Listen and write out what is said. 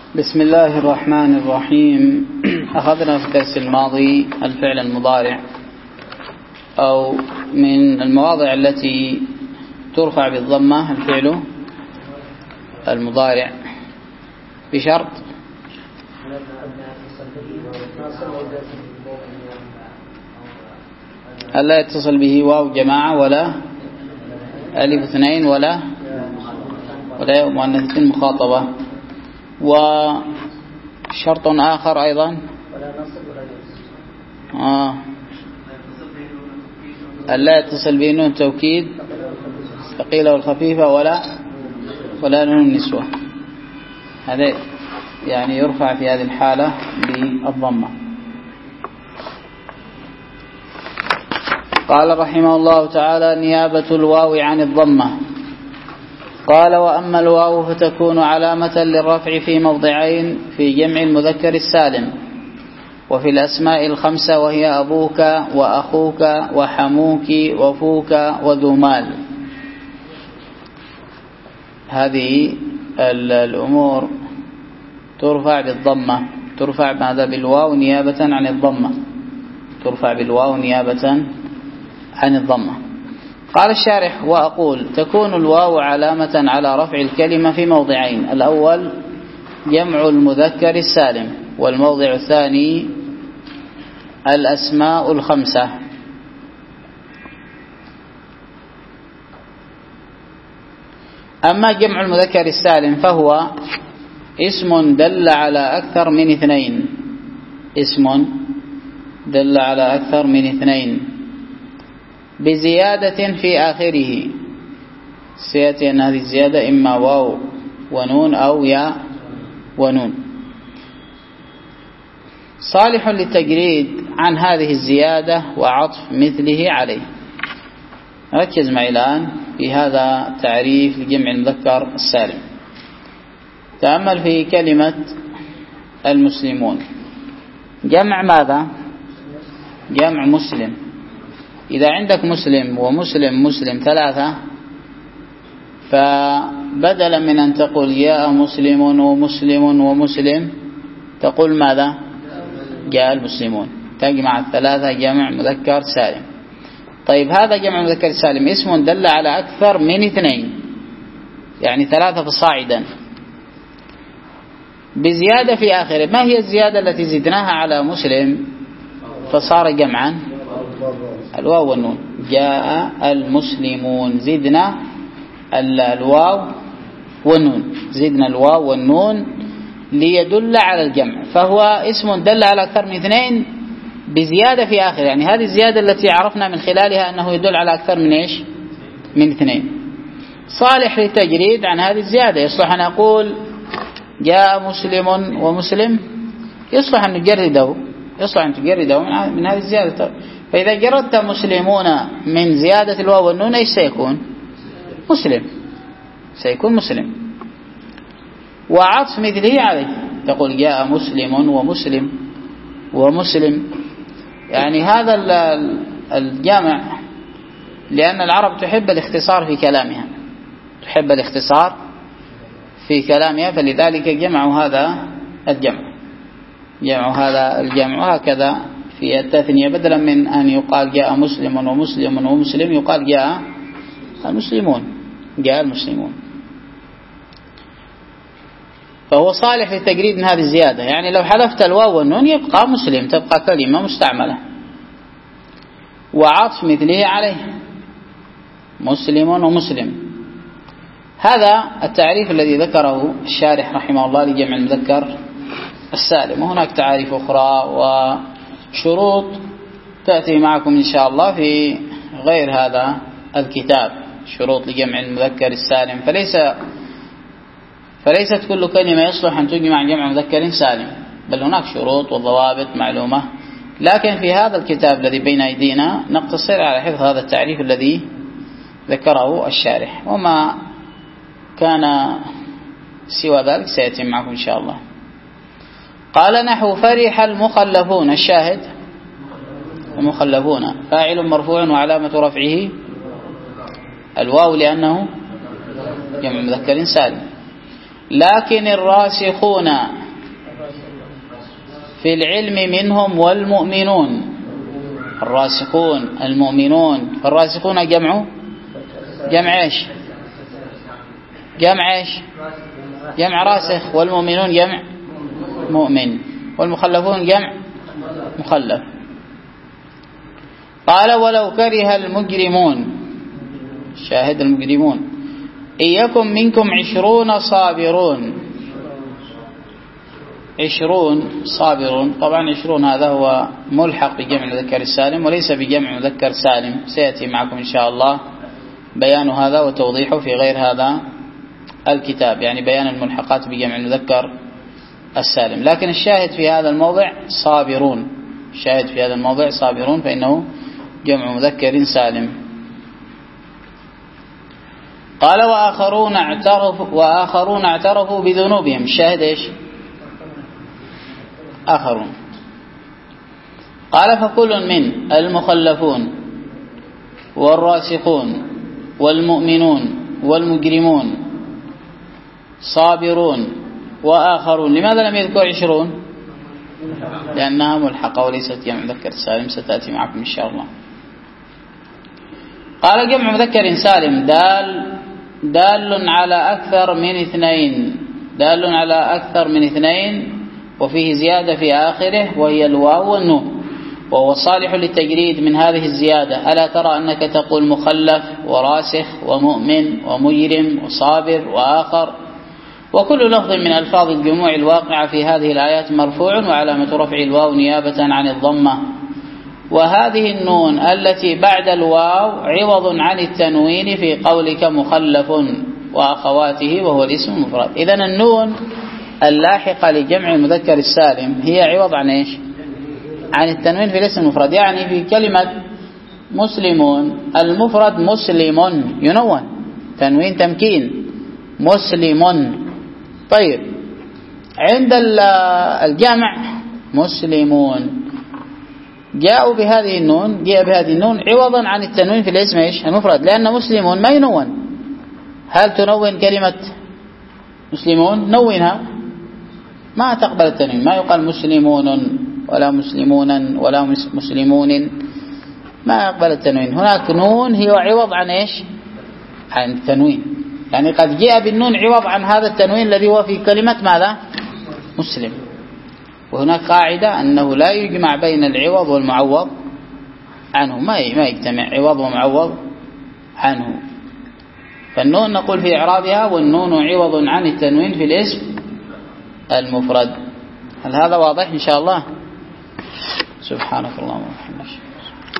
بسم الله الرحمن الرحيم. أخذنا في الدرس الماضي الفعل المضارع، أو من المواضع التي ترفع بالضمة الفعل المضارع بشرط ألا يتصل به واو جماعة ولا ألف اثنين ولا ياء مؤنثة مخاطبة. وشرط آخر أيضا ألا يتصل به نون توكيد الثقيلة والخفيفة ولا نون النسوة. هذا يعني يرفع في هذه الحالة بالضمة. قال رحمه الله تعالى: نيابة الواو عن الضمة. قال: وأما الواو فتكون علامة للرفع في موضعين في جمع المذكر السالم وفي الأسماء الخمسة، وهي أبوك وأخوك وحموك وفوك وذو مال. هذه الأمور ترفع بالضمة، ترفع ماذا؟ بالواو نيابة عن الضمة، ترفع بالواو نيابة عن الضمة. قال الشارح: وأقول تكون الواو علامة على رفع الكلمة في موضعين: الأول جمع المذكر السالم، والموضع الثاني الأسماء الخمسة. أما جمع المذكر السالم فهو اسم دل على أكثر من اثنين، اسم دل على أكثر من اثنين بزيادة في آخره. سيأتي أن هذه الزيادة إما واو ونون أو ياء ونون. صالح للتجريد عن هذه الزيادة وعطف مثله عليه. ركز معي الآن في هذا تعريف لجمع المذكر السالم. تأمل في كلمة المسلمون. جمع ماذا؟ جمع مسلم. إذا عندك مسلم ومسلم مسلم ثلاثة، فبدلا من أن تقول جاء مسلم ومسلم ومسلم تقول ماذا؟ جاء المسلمون. تجمع الثلاثة جمع مذكر سالم. طيب، هذا جمع مذكر سالم اسم دل على أكثر من اثنين، يعني ثلاثة فصاعدا، بزيادة في آخره. ما هي الزيادة التي زدناها على مسلم فصار جمعا؟ الواو والنون. جاء المسلمون، زدنا الواو والنون، زدنا الواو والنون ليدل على الجمع، فهو اسم دل على أكثر من اثنين بزيادة في آخر. يعني هذه الزيادة التي عرفنا من خلالها أنه يدل على أكثر من إيش؟ من اثنين. صالح للتجريد عن هذه الزيادة. يصلح أن أقول جاء مسلم ومسلم، يصلح أن نجرده، يصلح أن تجرده من هذه الزيادة. فإذا جردت مسلمون من زيادة الواو والنون إيش سيكون؟ مسلم، سيكون مسلم. وعطف مثله عليه، تقول جاء مسلم ومسلم ومسلم. يعني هذا الجمع، لأن العرب تحب الاختصار في كلامها، تحب الاختصار في كلامها، فلذلك جمعوا هذا الجمع، جمعوا هذا الجمع. وهكذا في التثنية، بدلا من أن يقال جاء مسلم ومسلم ومسلم يقال جاء المسلمون، جاء المسلمون. فهو صالح للتجريد من هذه الزيادة. يعني لو حذفت الواو والنون يبقى مسلم، تبقى كلمة مستعملة. وعطف مثله عليه، مسلم ومسلم. هذا التعريف الذي ذكره الشارح رحمه الله لجمع المذكر السالم. وهناك تعاريف أخرى وشروط تأتي معكم إن شاء الله في غير هذا الكتاب، شروط لجمع المذكر السالم. فليست كل كلمة يصلح أن تجمع جمع مذكر سالم، بل هناك شروط وضوابط معلومة. لكن في هذا الكتاب الذي بين أيدينا نقتصر على حفظ هذا التعريف الذي ذكره الشارح، وما كان سوى ذلك سيتم معكم إن شاء الله. قال: نحو فرح المخلفون. الشاهد المخلفون فاعل مرفوع وعلامة رفعه الواو لأنه جمع مذكر سالم. لكن الراسخون في العلم منهم والمؤمنون الراسخون المؤمنون. فالراسخون جمع ايش؟ جمع راسخ. والمؤمنون جمع مؤمن. والمخلفون جمع مخلف. قال ولو كره المجرمون، شاهد المجرمون، إن يكن منكم 20 صابرون. 20 صابرون، طبعا 20 هذا هو ملحق بجمع المذكر السالم وليس بجمع مذكر سالم، سيأتي معكم إن شاء الله بيان هذا وتوضيحه في غير هذا الكتاب، يعني بيان الملحقات بجمع المذكر السالم. لكن الشاهد في هذا الموضع صابرون، الشاهد في هذا الموضع صابرون فإنه جمع مذكر سالم. قال وآخرون اعترفوا بذنوبهم. الشاهد ايش؟ آخرون. قال فكل من المخلفون والراسخون والمؤمنون والمجرمون صابرون وآخرون. لماذا لم يذكر 20؟ لأنها ملحقة وليست جمع مذكر سالم، ستأتي معكم إن شاء الله. قال جمع مذكر سالم دال على أكثر من اثنين، دال على أكثر من اثنين وفيه زيادة في آخره وهي الواو والنون، وهو صالح للتجريد من هذه الزيادة. ألا ترى أنك تقول مخلف وراسخ ومؤمن ومجرم وصابر وآخر، وكل لفظ من ألفاظ الجموع الواقعة في هذه الآيات مرفوع وعلامة رفع الواو نيابة عن الضمة. وهذه النون التي بعد الواو عوض عن التنوين في قولك مخلف وأخواته وهو الاسم المفرد. إذن النون اللاحقة لجمع المذكر السالم هي عوض عن ايش؟ عن التنوين في الاسم المفرد. يعني في كلمة مسلمون المفرد مسلم ينون، تنوين تمكين مسلم. طيب عند الجمع مسلمون جاءوا بهذه النون، جاء بهذه النون عوضا عن التنوين في الاسم ايش؟ المفرد، لأن مسلمون ما ينون. هل تنون كلمة مسلمون؟ نونها، ما تقبل التنوين، ما يقال مسلمون ولا مسلمون ولا مسلمون، ما يقبل التنوين. هناك نون هي عوض عن ايش؟ عن التنوين. يعني قد جاء بالنون عوض عن هذا التنوين الذي هو في كلمة ماذا؟ مسلم. وهناك قاعدة أنه لا يجمع بين العوض والمعوض عنه، ما يجتمع عوض ومعوض عنه. فالنون نقول في إعرابها والنون عوض عن التنوين في الاسم المفرد. هل هذا واضح إن شاء الله؟ سبحانك اللهم وبحمدك.